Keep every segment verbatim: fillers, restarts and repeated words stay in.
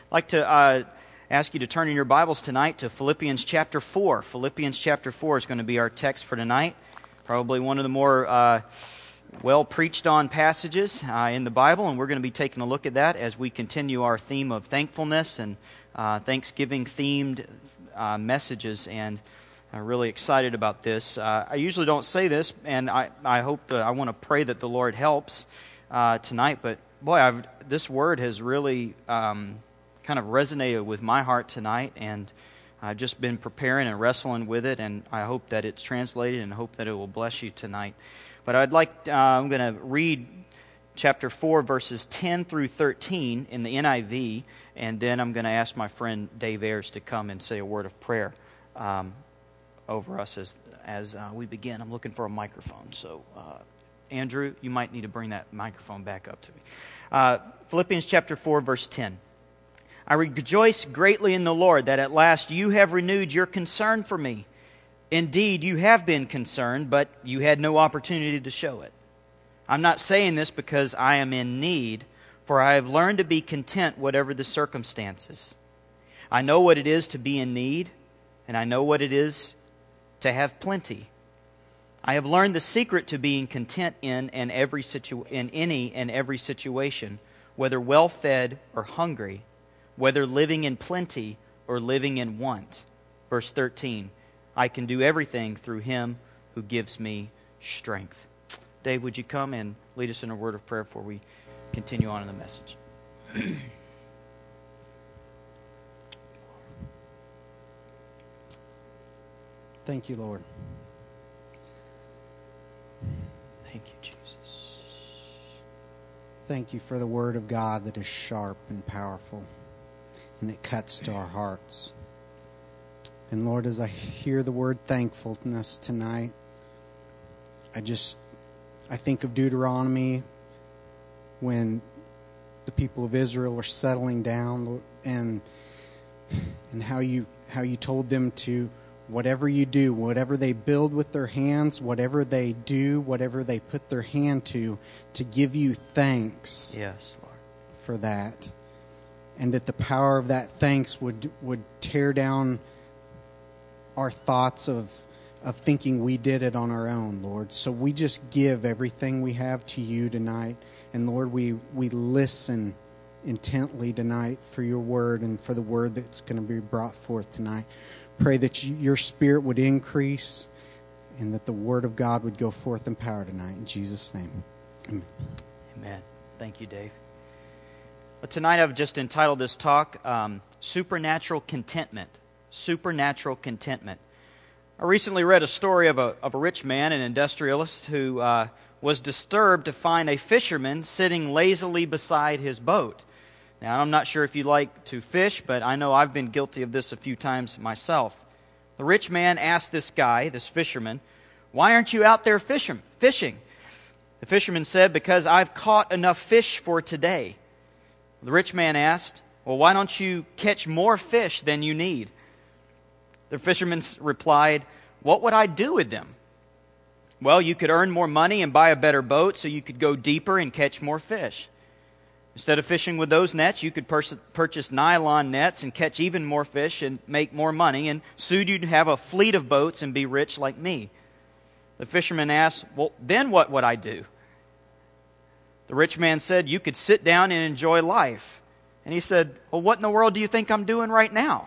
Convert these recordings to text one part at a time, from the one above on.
I'd like to uh, ask you to turn in your Bibles tonight to Philippians chapter four. Philippians chapter four is going to be our text for tonight. Probably one of the more uh, well preached on passages uh, in the Bible, and we're going to be taking a look at that as we continue our theme of thankfulness and uh, Thanksgiving themed uh, messages. And I'm really excited about this. Uh, I usually don't say this, and I, I hope that I want to pray that the Lord helps uh, tonight. But boy, I've, this word has really um, kind of resonated with my heart tonight, and I've just been preparing and wrestling with it, and I hope that it's translated and hope that it will bless you tonight. But I'd like, uh, I'm going to read chapter four, verses ten through thirteen in the N I V, and then I'm going to ask my friend Dave Ayers to come and say a word of prayer um, over us as as uh, we begin. I'm looking for a microphone, so uh, Andrew, you might need to bring that microphone back up to me. Uh, Philippians chapter four, verse ten. I rejoice greatly in the Lord that at last you have renewed your concern for me. Indeed, you have been concerned, but you had no opportunity to show it. I'm not saying this because I am in need, for I have learned to be content whatever the circumstances. I know what it is to be in need, and I know what it is to have plenty. I have learned the secret to being content in and every situ- in any and every situation, whether well-fed or hungry, whether living in plenty or living in want. Verse thirteen, I can do everything through Him who gives me strength. Dave, would you come and lead us in a word of prayer before we continue on in the message? Thank you, Lord. Thank you, Jesus. Thank you for the Word of God that is sharp and powerful and that cuts to our hearts. And Lord, as I hear the word thankfulness tonight, I just, I think of Deuteronomy when the people of Israel were settling down, and and how you how you told them to, whatever you do, whatever they build with their hands, whatever they do, whatever they put their hand to, to give you thanks. Yes, Lord. For that. And that the power of that thanks would would tear down our thoughts of of thinking we did it on our own, Lord. So we just give everything we have to you tonight. And Lord, we, we listen intently tonight for your word and for the word that's going to be brought forth tonight. Pray that you, your spirit would increase and that the word of God would go forth in power tonight. In Jesus' name, amen. Amen. Thank you, Dave. Well, tonight I've just entitled this talk, um, Supernatural Contentment. Supernatural Contentment. I recently read a story of a of a rich man, an industrialist, who uh, was disturbed to find a fisherman sitting lazily beside his boat. Now, I'm not sure if you like to fish, but I know I've been guilty of this a few times myself. The rich man asked this guy, this fisherman, "Why aren't you out there fishing?" fishing? The fisherman said, "Because I've caught enough fish for today." The rich man asked, "Well, why don't you catch more fish than you need?" The fisherman replied, "What would I do with them?" "Well, you could earn more money and buy a better boat so you could go deeper and catch more fish. Instead of fishing with those nets, you could pur- purchase nylon nets and catch even more fish and make more money, and soon you'd have a fleet of boats and be rich like me." The fisherman asked, "Well, then what would I do?" The rich man said, "You could sit down and enjoy life." And he said, "Well, what in the world do you think I'm doing right now?"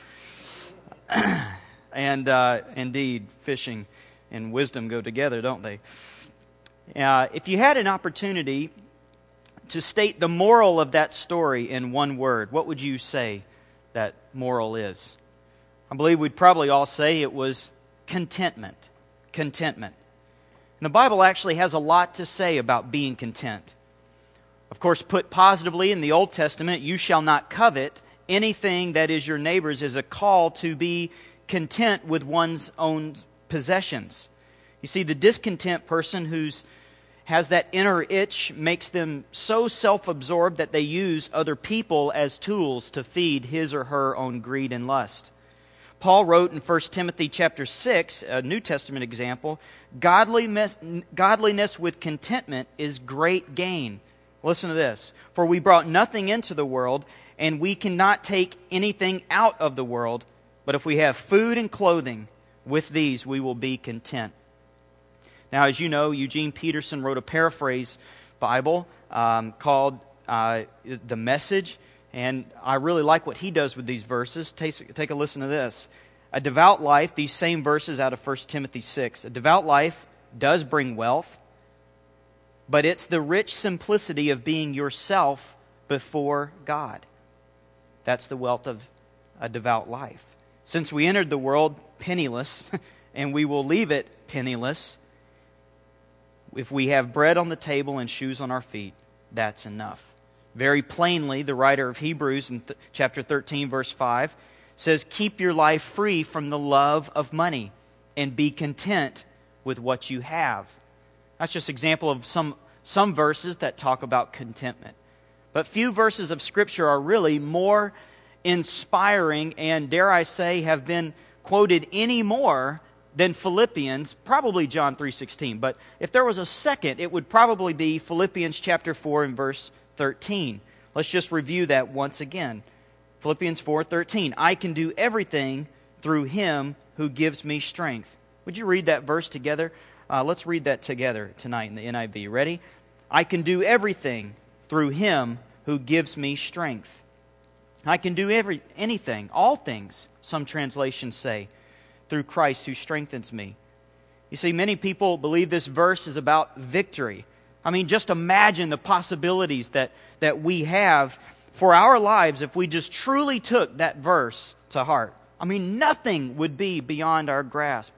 And uh, indeed, fishing and wisdom go together, don't they? Uh, if you had an opportunity to state the moral of that story in one word, what would you say that moral is? I believe we'd probably all say it was contentment. Contentment. And the Bible actually has a lot to say about being content. Of course, put positively in the Old Testament, you shall not covet anything that is your neighbor's, is a call to be content with one's own possessions. You see, the discontent person who's has that inner itch makes them so self-absorbed that they use other people as tools to feed his or her own greed and lust. Paul wrote in First Timothy chapter six, a New Testament example, godliness, godliness with contentment is great gain. Listen to this. For we brought nothing into the world, and we cannot take anything out of the world, but if we have food and clothing, with these we will be content. Now, as you know, Eugene Peterson wrote a paraphrase Bible um, called uh, The Message, and I really like what he does with these verses. Take, take a listen to this. A devout life, these same verses out of First Timothy six, a devout life does bring wealth, but it's the rich simplicity of being yourself before God. That's the wealth of a devout life. Since we entered the world penniless, and we will leave it penniless, if we have bread on the table and shoes on our feet, that's enough. Very plainly, the writer of Hebrews in th- chapter thirteen, verse five, says, keep your life free from the love of money and be content with what you have. That's just an example of some, some verses that talk about contentment. But few verses of Scripture are really more inspiring and, dare I say, have been quoted any more than Philippians, probably John three sixteen. But if there was a second, it would probably be Philippians chapter four and verse thirteen. Let's just review that once again. Philippians four thirteen. I can do everything through Him who gives me strength. Would you read that verse together? Uh, let's read that together tonight in the N I V. Ready? I can do everything through Him who gives me strength. I can do every anything, all things, some translations say, through Christ who strengthens me. You see, many people believe this verse is about victory. I mean, just imagine the possibilities that, that we have for our lives if we just truly took that verse to heart. I mean, nothing would be beyond our grasp.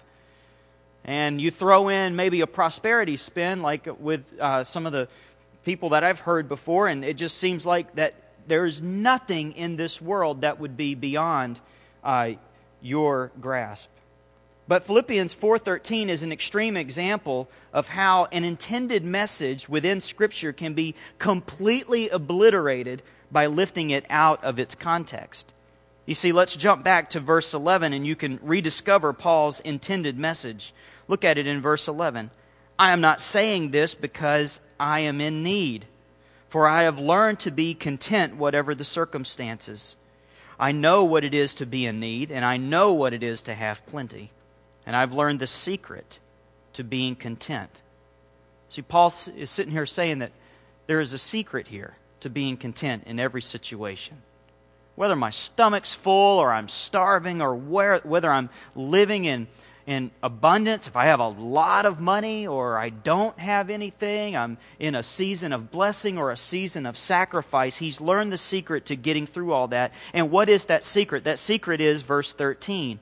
And you throw in maybe a prosperity spin like with uh, some of the people that I've heard before, and it just seems like that there's nothing in this world that would be beyond uh, your grasp. But Philippians four thirteen is an extreme example of how an intended message within Scripture can be completely obliterated by lifting it out of its context. You see, let's jump back to verse eleven and you can rediscover Paul's intended message. Look at it in verse eleven. I am not saying this because I am in need, for I have learned to be content whatever the circumstances. I know what it is to be in need, and I know what it is to have plenty. And I've learned the secret to being content. See, Paul is sitting here saying that there is a secret here to being content in every situation. Whether my stomach's full or I'm starving or where, whether I'm living in, in abundance, if I have a lot of money or I don't have anything, I'm in a season of blessing or a season of sacrifice, he's learned the secret to getting through all that. And what is that secret? That secret is verse thirteen.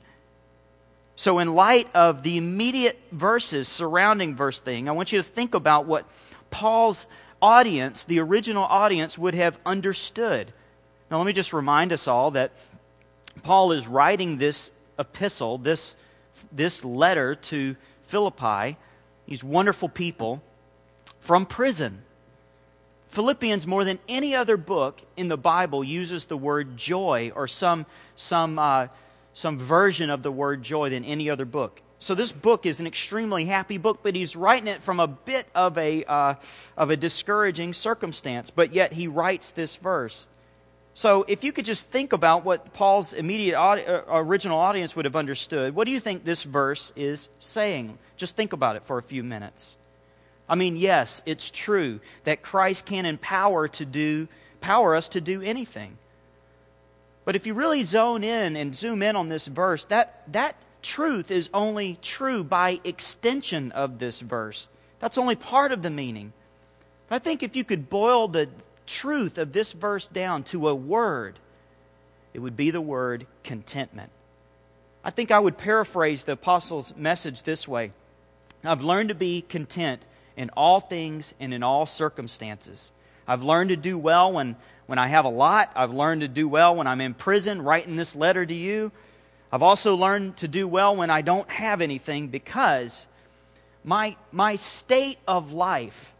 So in light of the immediate verses surrounding verse thing, I want you to think about what Paul's audience, the original audience, would have understood. Now let me just remind us all that Paul is writing this epistle, this, this letter to Philippi, these wonderful people, from prison. Philippians, more than any other book in the Bible, uses the word joy or some, some uh, some version of the word joy than any other book. So this book is an extremely happy book, but he's writing it from a bit of a uh, of a discouraging circumstance. But yet he writes this verse. So if you could just think about what Paul's immediate audi- uh, original audience would have understood, what do you think this verse is saying? Just think about it for a few minutes. I mean, yes, it's true that Christ can empower to do power us to do anything. But if you really zone in and zoom in on this verse, that, that truth is only true by extension of this verse. That's only part of the meaning. But I think if you could boil the truth of this verse down to a word, it would be the word contentment. I think I would paraphrase the apostle's message this way. I've learned to be content in all things and in all circumstances. I've learned to do well when, when I have a lot. I've learned to do well when I'm in prison writing this letter to you. I've also learned to do well when I don't have anything because my, my state of life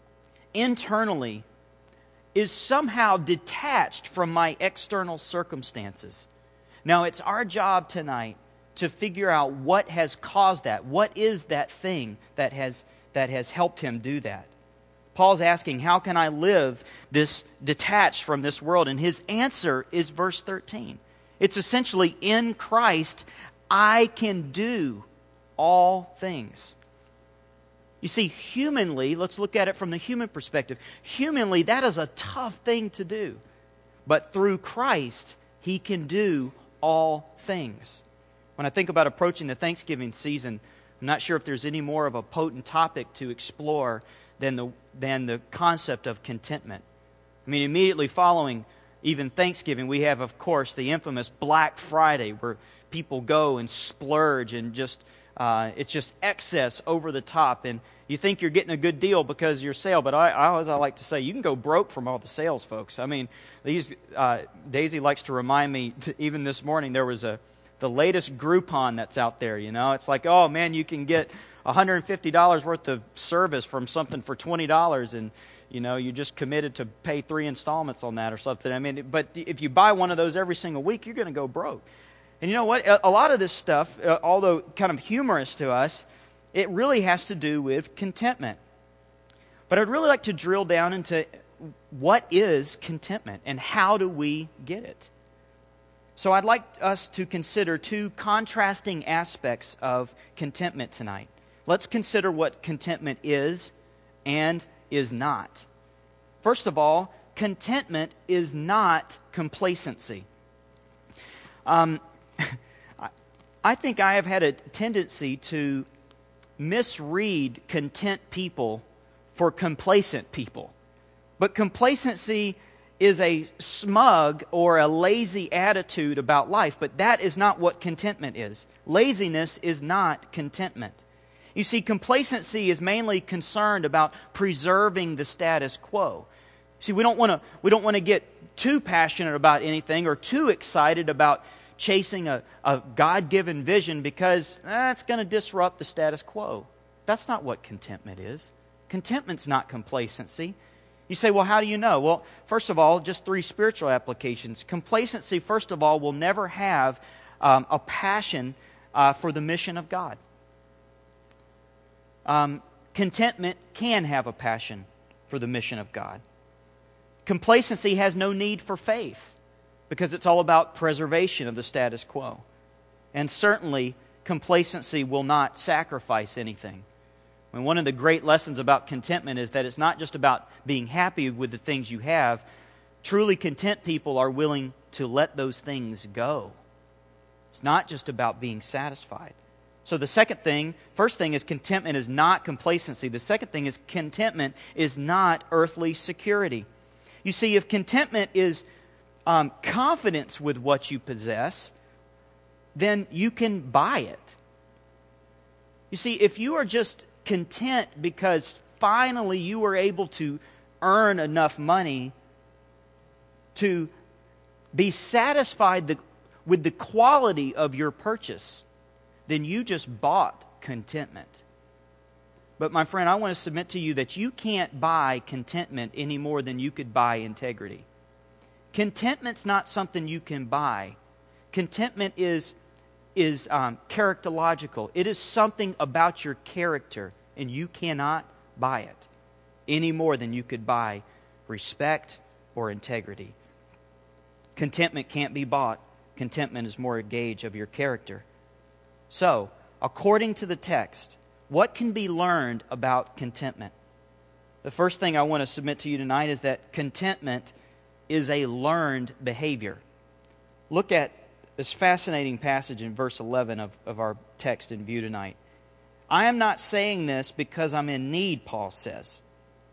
internally is somehow detached from my external circumstances. Now, it's our job tonight to figure out what has caused that. What is that thing that has, that has helped him do that? Paul's asking, how can I live this detached from this world? And his answer is verse thirteen. It's essentially, in Christ, I can do all things. You see, humanly, let's look at it from the human perspective. Humanly, that is a tough thing to do. But through Christ, He can do all things. When I think about approaching the Thanksgiving season, I'm not sure if there's any more of a potent topic to explore than the, than the concept of contentment. I mean, immediately following even Thanksgiving, we have, of course, the infamous Black Friday, where people go and splurge and just... Uh, it's just excess over the top, and you think you're getting a good deal because of your sale. But I, I, as I like to say, you can go broke from all the sales, folks. I mean, these uh, Daisy likes to remind me. Even this morning, there was a the latest Groupon that's out there. You know, it's like, oh man, you can get one hundred fifty dollars worth of service from something for twenty dollars, and you know, you just committed to pay three installments on that or something. I mean, but if you buy one of those every single week, you're going to go broke. And you know what? A lot of this stuff, uh, although kind of humorous to us, it really has to do with contentment. But I'd really like to drill down into what is contentment and how do we get it. So I'd like us to consider two contrasting aspects of contentment tonight. Let's consider what contentment is and is not. First of all, contentment is not complacency. Um... I think I have had a tendency to misread content people for complacent people. But complacency is a smug or a lazy attitude about life, but that is not what contentment is. Laziness is not contentment. You see, complacency is mainly concerned about preserving the status quo. See, we don't want to we don't want to get too passionate about anything or too excited about chasing a, a God-given vision because that's eh, going to disrupt the status quo. That's not what contentment is. Contentment's not complacency. You say, well, how do you know? Well, first of all, just three spiritual applications. Complacency, first of all, will never have um, a passion uh, for the mission of God. Um, contentment can have a passion for the mission of God. Complacency has no need for faith, because it's all about preservation of the status quo. And certainly, complacency will not sacrifice anything. I mean, one of the great lessons about contentment is that it's not just about being happy with the things you have. Truly content people are willing to let those things go. It's not just about being satisfied. So the second thing, first thing is contentment is not complacency. The second thing is contentment is not earthly security. You see, if contentment is Um, confidence with what you possess, then you can buy it. You see, if you are just content because finally you were able to earn enough money to be satisfied the, with the quality of your purchase, then you just bought contentment. But my friend, I want to submit to you that you can't buy contentment any more than you could buy integrity. Contentment's not something you can buy. Contentment is, is um, characterological. It is something about your character, and you cannot buy it any more than you could buy respect or integrity. Contentment can't be bought. Contentment is more a gauge of your character. So, according to the text, what can be learned about contentment? The first thing I want to submit to you tonight is that contentment is a learned behavior. Look at this fascinating passage in verse eleven of, of our text in view tonight. I am not saying this because I'm in need, Paul says.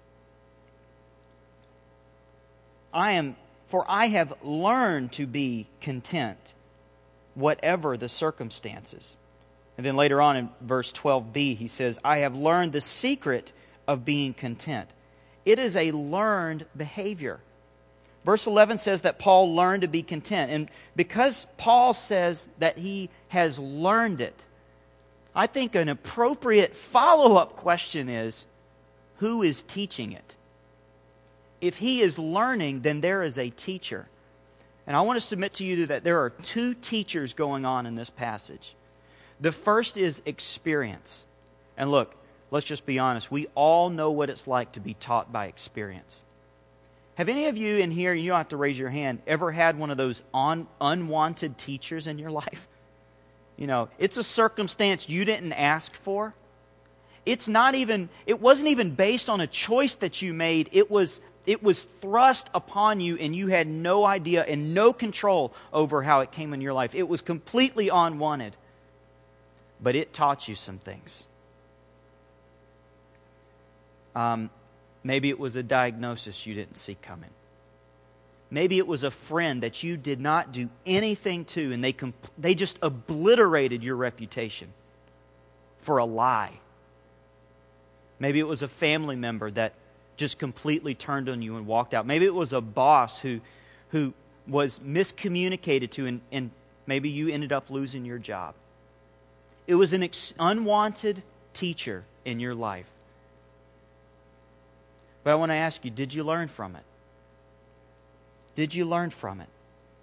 I am, for I have learned to be content, whatever the circumstances. And then later on in verse twelve b, he says, I have learned the secret of being content. It is a learned behavior. Verse eleven says that Paul learned to be content. And because Paul says that he has learned it, I think an appropriate follow-up question is, who is teaching it? If he is learning, then there is a teacher. And I want to submit to you that there are two teachers going on in this passage. The first is experience. And look, let's just be honest, we all know what it's like to be taught by experience. Have any of you in here, you don't have to raise your hand, ever had one of those on, unwanted teachers in your life? You know, it's a circumstance you didn't ask for. It's not even, it wasn't even based on a choice that you made. It was, it was thrust upon you and you had no idea and no control over how it came in your life. It was completely unwanted. But it taught you some things. Um, maybe it was a diagnosis you didn't see coming. Maybe it was a friend that you did not do anything to, and they comp- they just obliterated your reputation for a lie. Maybe it was a family member that just completely turned on you and walked out. Maybe it was a boss who who was miscommunicated to, and, and maybe you ended up losing your job. It was an ex- unwanted teacher in your life. But I want to ask you, did you learn from it? Did you learn from it?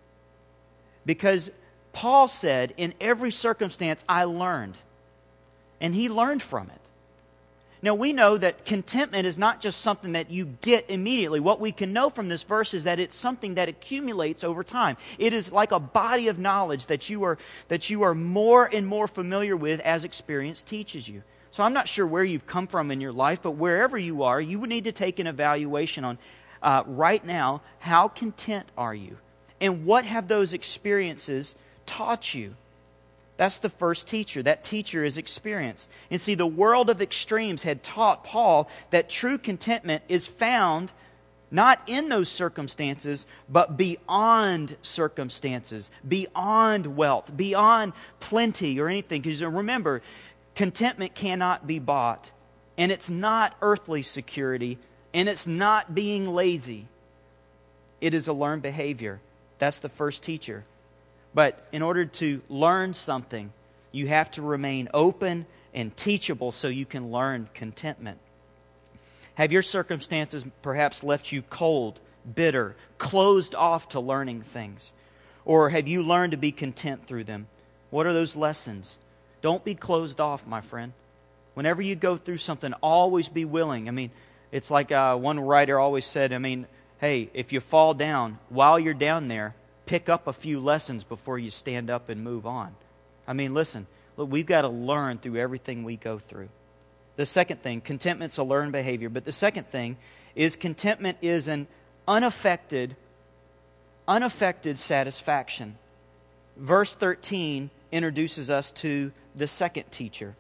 Because Paul said, in every circumstance I learned. And he learned from it. Now we know that contentment is not just something that you get immediately. What we can know from this verse is that it's something that accumulates over time. It is like a body of knowledge that you are, that you are more and more familiar with as experience teaches you. So I'm not sure where you've come from in your life, but wherever you are, you would need to take an evaluation on Uh, right now, how content are you? And what have those experiences taught you? That's the first teacher. That teacher is experience. And see, the world of extremes had taught Paul that true contentment is found not in those circumstances, but beyond circumstances, beyond wealth, beyond plenty or anything. Because remember, contentment cannot be bought, and it's not earthly security. And it's not being lazy. It is a learned behavior. That's the first teacher. But in order to learn something, you have to remain open and teachable so you can learn contentment. Have your circumstances perhaps left you cold, bitter, closed off to learning things? Or have you learned to be content through them? What are those lessons? Don't be closed off, my friend. Whenever you go through something, always be willing. I mean, it's like uh, one writer always said, I mean, hey, if you fall down, while you're down there, pick up a few lessons before you stand up and move on. I mean, listen, look, we've got to learn through everything we go through. The second thing, contentment's a learned behavior. But the second thing is contentment is an unaffected, unaffected satisfaction. Verse thirteen introduces us to the second teacher.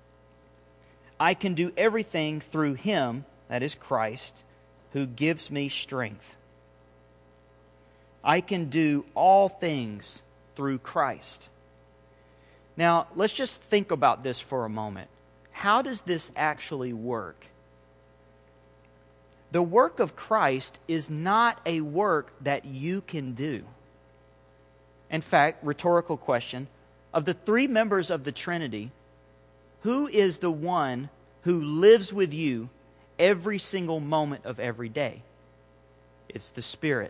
I can do everything through Him, that is Christ, who gives me strength. I can do all things through Christ. Now, let's just think about this for a moment. How does this actually work? The work of Christ is not a work that you can do. In fact, rhetorical question, of the three members of the Trinity, who is the one who lives with you every single moment of every day? It's the Spirit.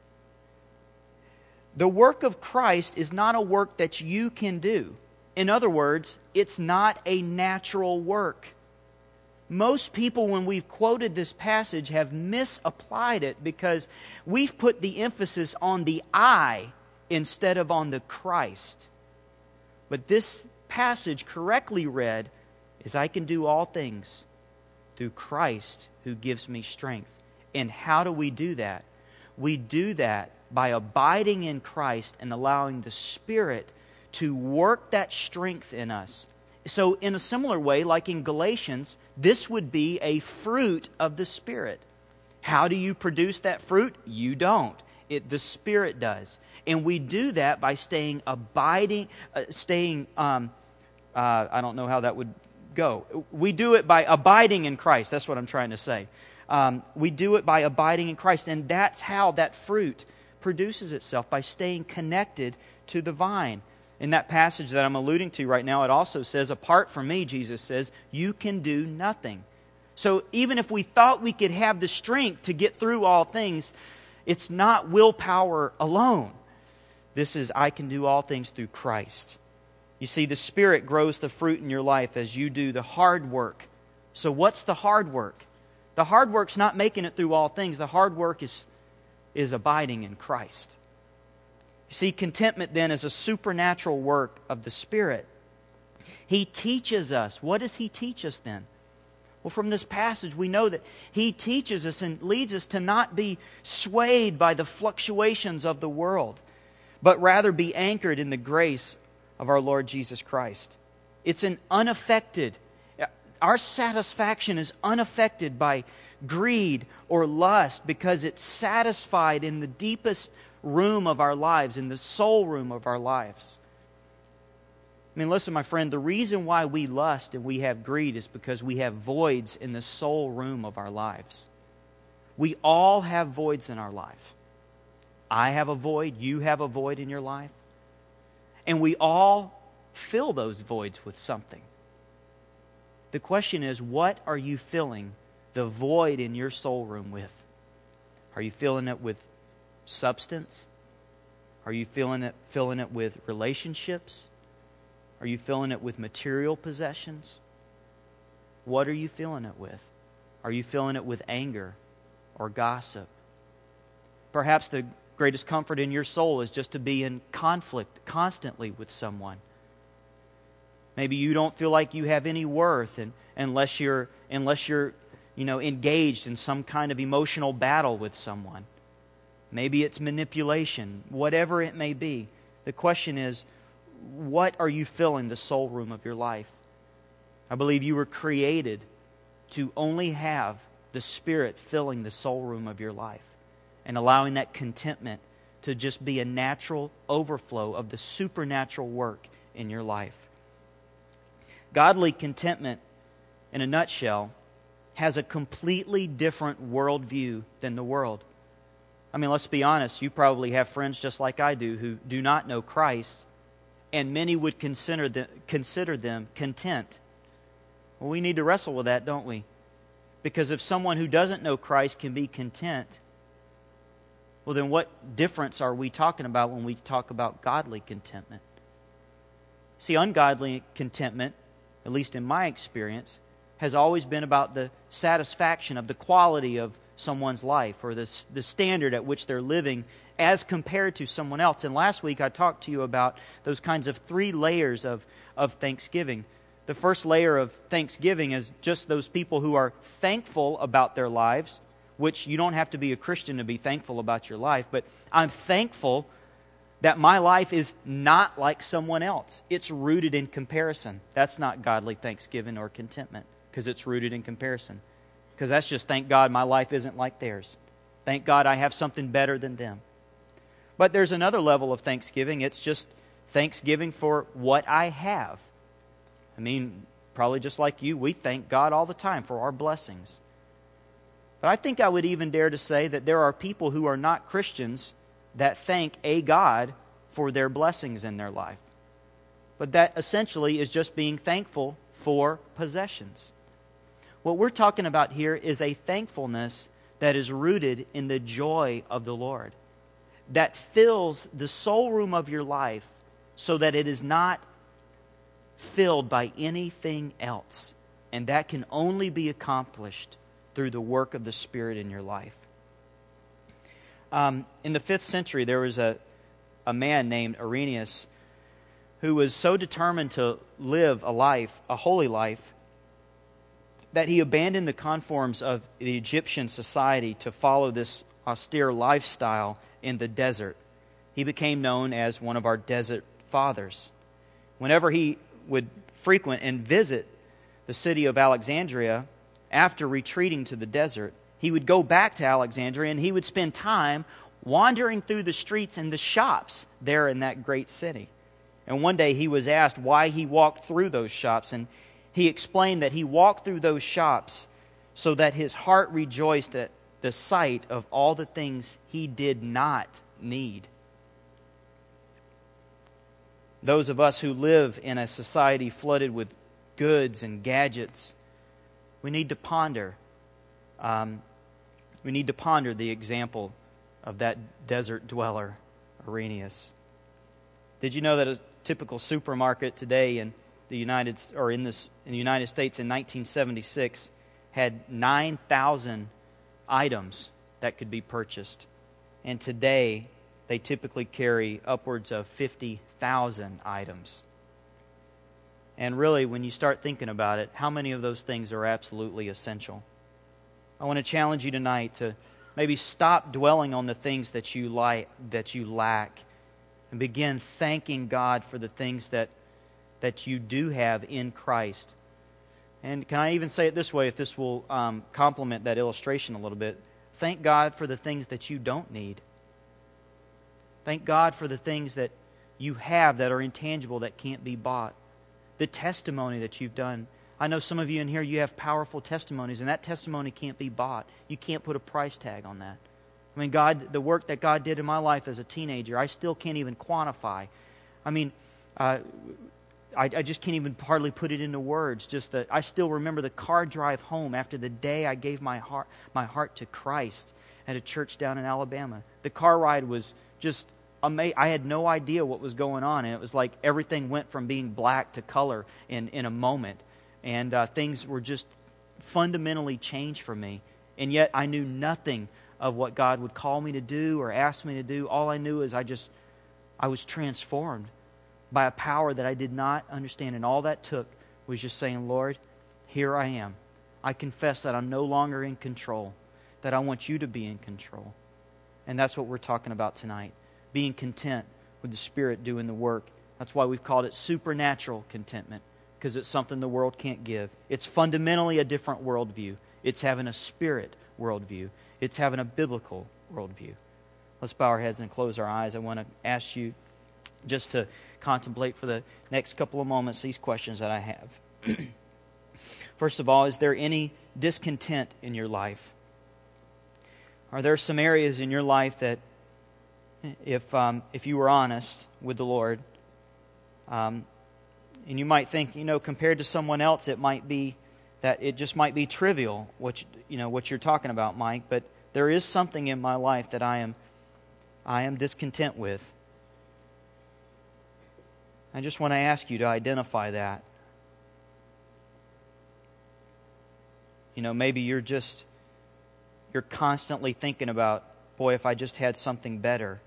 The work of Christ is not a work that you can do. In other words, it's not a natural work. Most people, when we've quoted this passage, have misapplied it because we've put the emphasis on the I instead of on the Christ. But this passage, correctly read, is I can do all things through Christ who gives me strength. And how do we do that? We do that by abiding in Christ and allowing the Spirit to work that strength in us. So in a similar way, like in Galatians, this would be a fruit of the Spirit. How do you produce that fruit? You don't. It, the Spirit does. And we do that by staying abiding, uh, staying, um, uh, I don't know how that would go. We do it by abiding in Christ. That's what I'm trying to say. Um, we do it by abiding in Christ. And that's how that fruit produces itself, by staying connected to the vine. In that passage that I'm alluding to right now, it also says, apart from me, Jesus says, you can do nothing. So even if we thought we could have the strength to get through all things, it's not willpower alone. This is, I can do all things through Christ. You see, the Spirit grows the fruit in your life as you do the hard work So what's the hard work? The hard work's not making it through all things. The hard work is, is abiding in Christ. You see, contentment then is a supernatural work of the Spirit. He teaches us. What does He teach us then? Well, from this passage, we know that He teaches us and leads us to not be swayed by the fluctuations of the world, but rather be anchored in the grace of our Lord Jesus Christ. It's an unaffected, our satisfaction is unaffected by greed or lust because it's satisfied in the deepest room of our lives, in the soul room of our lives. I mean, listen, my friend, the reason why we lust and we have greed is because we have voids in the soul room of our lives. We all have voids in our life. I have a void, you have a void in your life. And we all fill those voids with something. The question is, what are you filling the void in your soul room with? Are you filling it with substance? Are you filling it, filling it with relationships? Are you filling it with material possessions? What are you filling it with? Are you filling it with anger or gossip? Perhaps the greatest comfort in your soul is just to be in conflict constantly with someone. Maybe you don't feel like you have any worth and, unless you're unless you're you know engaged in some kind of emotional battle with someone. Maybe it's manipulation, whatever it may be. The question is, what are you filling the soul room of your life? I believe you were created to only have the Spirit filling the soul room of your life and allowing that contentment to just be a natural overflow of the supernatural work in your life. Godly contentment, in a nutshell, has a completely different worldview than the world. I mean, let's be honest, you probably have friends just like I do who do not know Christ, and many would consider them, consider them content. Well, we need to wrestle with that, don't we? Because if someone who doesn't know Christ can be content, well, then what difference are we talking about when we talk about godly contentment? See, ungodly contentment, at least in my experience, has always been about the satisfaction of the quality of someone's life or the, the standard at which they're living as compared to someone else. And last week I talked to you about those kinds of three layers of, of thanksgiving. The first layer of thanksgiving is just those people who are thankful about their lives, which you don't have to be a Christian to be thankful about your life, but I'm thankful that my life is not like someone else. It's rooted in comparison. That's not godly thanksgiving or contentment because it's rooted in comparison. Because that's just, thank God my life isn't like theirs. Thank God I have something better than them. But there's another level of thanksgiving. It's just thanksgiving for what I have. I mean, probably just like you, we thank God all the time for our blessings. But I think I would even dare to say that there are people who are not Christians that thank a God for their blessings in their life. But that essentially is just being thankful for possessions. What we're talking about here is a thankfulness that is rooted in the joy of the Lord, that fills the soul room of your life so that it is not filled by anything else. And that can only be accomplished through the work of the Spirit in your life. Um, in the fifth century, there was a, a man named Irenaeus who was so determined to live a life, a holy life, that he abandoned the conforms of the Egyptian society to follow this austere lifestyle in the desert. He became known as one of our desert fathers. Whenever he would frequent and visit the city of Alexandria, after retreating to the desert, he would go back to Alexandria and he would spend time wandering through the streets and the shops there in that great city. And one day he was asked why he walked through those shops, and he explained that he walked through those shops so that his heart rejoiced at the sight of all the things he did not need. Those of us who live in a society flooded with goods and gadgets, we need to ponder. Um, we need to ponder the example of that desert dweller, Irenaeus. Did you know that a typical supermarket today in the United or in this in the United States in nineteen seventy-six had nine thousand items that could be purchased, and today they typically carry upwards of fifty thousand items. And really, when you start thinking about it, how many of those things are absolutely essential? I want to challenge you tonight to maybe stop dwelling on the things that you like, that you lack, and begin thanking God for the things that that you do have in Christ. And can I even say it this way, if this will um, complement that illustration a little bit? Thank God for the things that you don't need. Thank God for the things that you have that are intangible, that can't be bought. The testimony that you've done. I know some of you in here, you have powerful testimonies, and that testimony can't be bought. You can't put a price tag on that. I mean, God, the work that God did in my life as a teenager, I still can't even quantify. I mean, uh, I, I just can't even hardly put it into words. Just that I still remember the car drive home after the day I gave my heart, my heart to Christ at a church down in Alabama. The car ride was just amazing. I had no idea what was going on, and it was like everything went from being black to color in, in a moment. And uh, things were just fundamentally changed for me. And yet I knew nothing of what God would call me to do or ask me to do. All I knew is I just, I was transformed by a power that I did not understand. And all that took was just saying, Lord, here I am. I confess that I'm no longer in control, that I want you to be in control. And that's what we're talking about tonight, being content with the Spirit doing the work. That's why we've called it supernatural contentment, because it's something the world can't give. It's fundamentally a different worldview. It's having a spirit worldview. It's having a biblical worldview. Let's bow our heads and close our eyes. I want to ask you just to contemplate for the next couple of moments these questions that I have. First of all, is there any discontent in your life? Are there some areas in your life that, if um, if you were honest with the Lord, um, and you might think, you know, compared to someone else, it might be that it just might be trivial, what you, you know what you're talking about, Mike. But there is something in my life that I am, I am discontent with. I just want to ask you to identify that. You know, maybe you're just, you're constantly thinking about, boy, if I just had something better.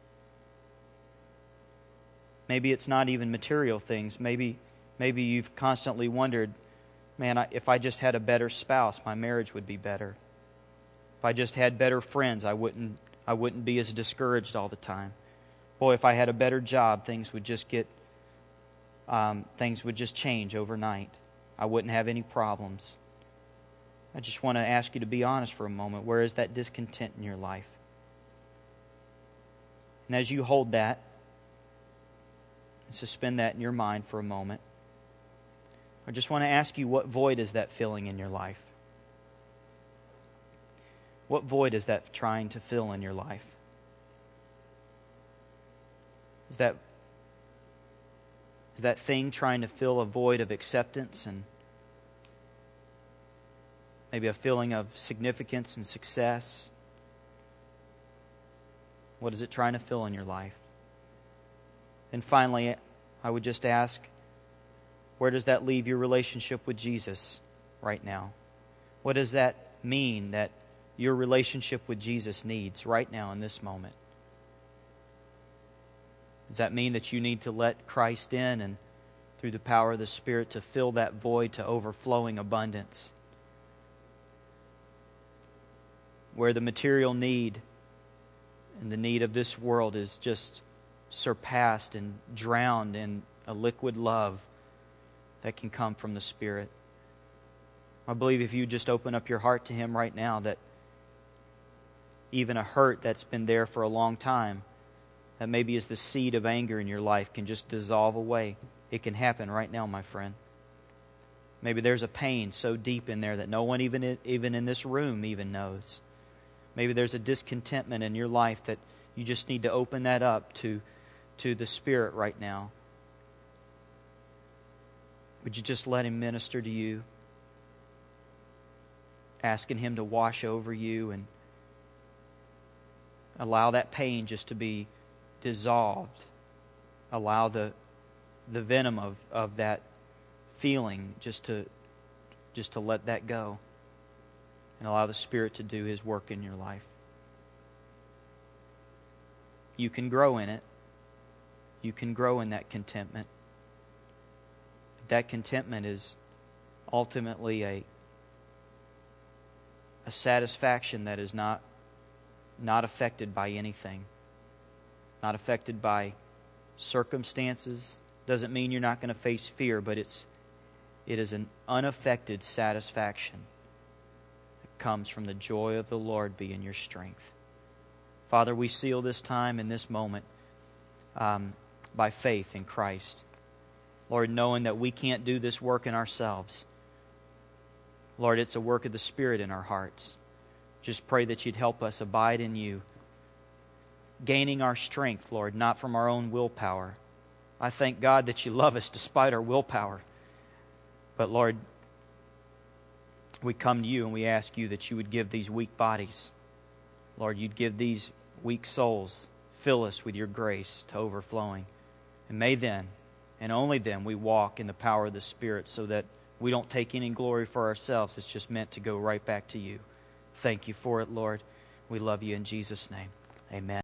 Maybe it's not even material things. Maybe maybe you've constantly wondered, man, I, if I just had a better spouse, my marriage would be better. If I just had better friends, I wouldn't I wouldn't be as discouraged all the time. Boy, if I had a better job, things would just get um, things would just change overnight. I wouldn't have any problems. I just want to ask you to be honest for a moment. Where is that discontent in your life? And as you hold that, and suspend that in your mind for a moment, I just want to ask you, what void is that filling in your life? What void is that trying to fill in your life? Is that, is that thing trying to fill a void of acceptance and maybe a feeling of significance and success? What is it trying to fill in your life? And finally, I would just ask, where does that leave your relationship with Jesus right now? What does that mean that your relationship with Jesus needs right now in this moment? Does that mean that you need to let Christ in and through the power of the Spirit to fill that void to overflowing abundance? Where the material need and the need of this world is just surpassed and drowned in a liquid love that can come from the Spirit. I believe if you just open up your heart to Him right now, that even a hurt that's been there for a long time, that maybe is the seed of anger in your life, can just dissolve away. It can happen right now, my friend. Maybe there's a pain so deep in there that no one even even in this room even knows. Maybe there's a discontentment in your life that you just need to open that up to, to the Spirit right now. Would you just let Him minister to you? Asking Him to wash over you and allow that pain just to be dissolved. Allow the the venom of, of that feeling, just to just to let that go and allow the Spirit to do His work in your life. You can grow in it. You can grow in that contentment. But that contentment is ultimately a a satisfaction that is not not affected by anything, not affected by circumstances. Doesn't mean you're not going to face fear, but it's it is an unaffected satisfaction that comes from the joy of the Lord being your strength. Father, we seal this time and this moment um, by faith in Christ. Lord, knowing that we can't do this work in ourselves. Lord, it's a work of the Spirit in our hearts. Just pray that You'd help us abide in You, gaining our strength, Lord, not from our own willpower. I thank God that You love us despite our willpower. But Lord, we come to You and we ask You that You would give these weak bodies, Lord, You'd give these weak souls, fill us with Your grace to overflowing. And may then, and only then, we walk in the power of the Spirit so that we don't take any glory for ourselves. It's just meant to go right back to You. Thank You for it, Lord. We love You in Jesus' name. Amen.